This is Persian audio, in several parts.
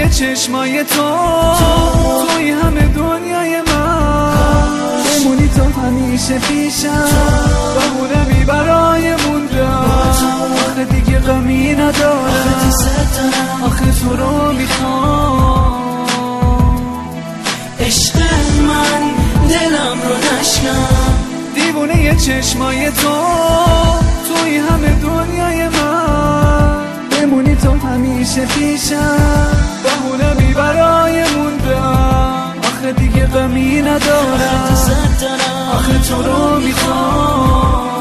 چشمای توی همه دنیای من، بمونی تو همیشه پیشم، بمونمی برای موندم. آخه دیگه غمی ندارم، آخه تو رو میخوام. عشق من دلم رو نشکن، دیوونه چشمای توی همه دنیای من، بمونی تو همیشه پیشم، بمونمی برای موندم. آخه دیگه غمی ندارم، آخه تو رو میخوام.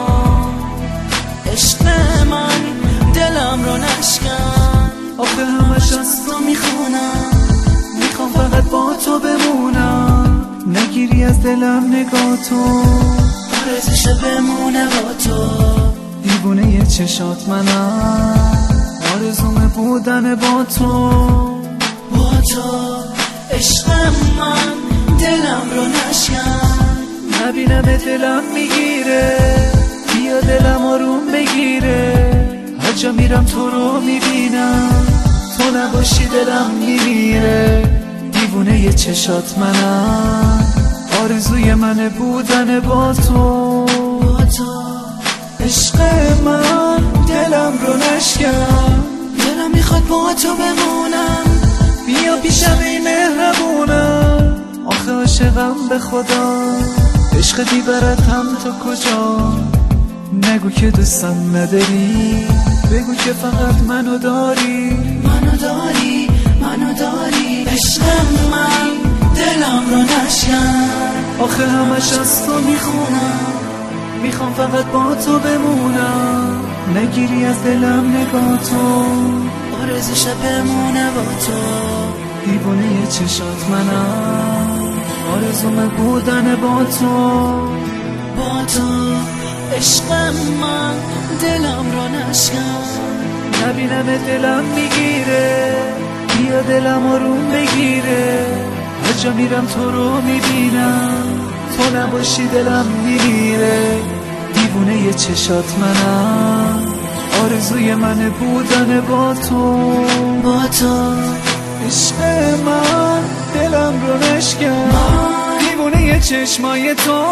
عشق من دلم رو نشکن، آخه همش از تو میخونم، میخوام فقط با تو بمونم. نگیری از دلم نگاه تو، آرزوشه بمونه با تو. دیوونه چشات منم، آرزوم بودن با تو. با تو عشق من دلم رو نشکن، نبینم دلم میگیره، بیا دلم آروم بگیره. هر جا میرم تو رو میبینم، تو نباشی دلم میمیره. دیوونه چشات منم، آرزوی من بودن با تو. با تو عشق من دلم رو نشکن، دلم میخواد با تو بمونم. بیا پیشم ای مهربونم، آخه عاشقم به خدا. عشق دیبرت هم تو کجا؟ نگو که دوستم نداری، بگو که فقط منو داری. منو داری، منو داری. عشق من دلم رو نشکن، آخه همش از تو میخونم، میخوام فقط با تو بمونم. نگیری از دلم نگاه تو، آرزوشه بمونه با تو. دیوونه چشات منم، آرزوم بودن با تو. با تو عشق من دلم رو نشکن، نبینم دلم میگیره، بیا دلم آروم بگیره. هر جا میرم تو رو میبینم، تو نباشی دلم میمیره. دیوونه چشات منم، آرزوی من بودن با تو. با تو عشق من دلم رو نشکن، دیوونه چشمای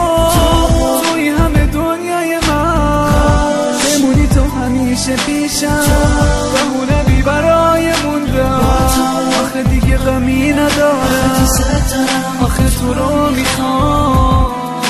توی همه دنیای من، بمونی تو همیشه پیشم، بمونمی برای موندم. آخه دیگه غمی ندارم، آخه تو رو میخوام.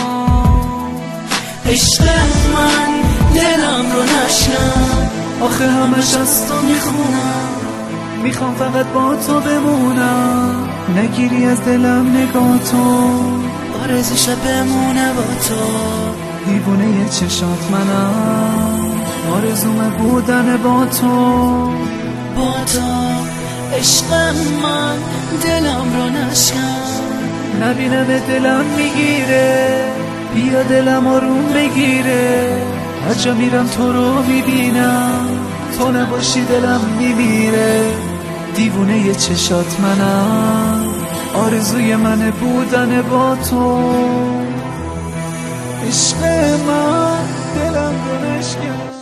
عشق من دلم رو نشکن، آخه همش از تو میخونم، میخوام فقط با تو بمونم. نگیری از دلم نگاه تو، آرزوشه بمونه با تو. دیوونه چشات منم، آرزوم بودن با تو. با تو عشق من دلم رو نشکن، نبینم دلم میگیره، بیا دلم آروم بگیره. هر جا میرم تو رو میبینم، تو نباشی دلم میمیره. دیوونه چشات منم، آرزوی من بودن با تو. عشق من دلم رو نشکن.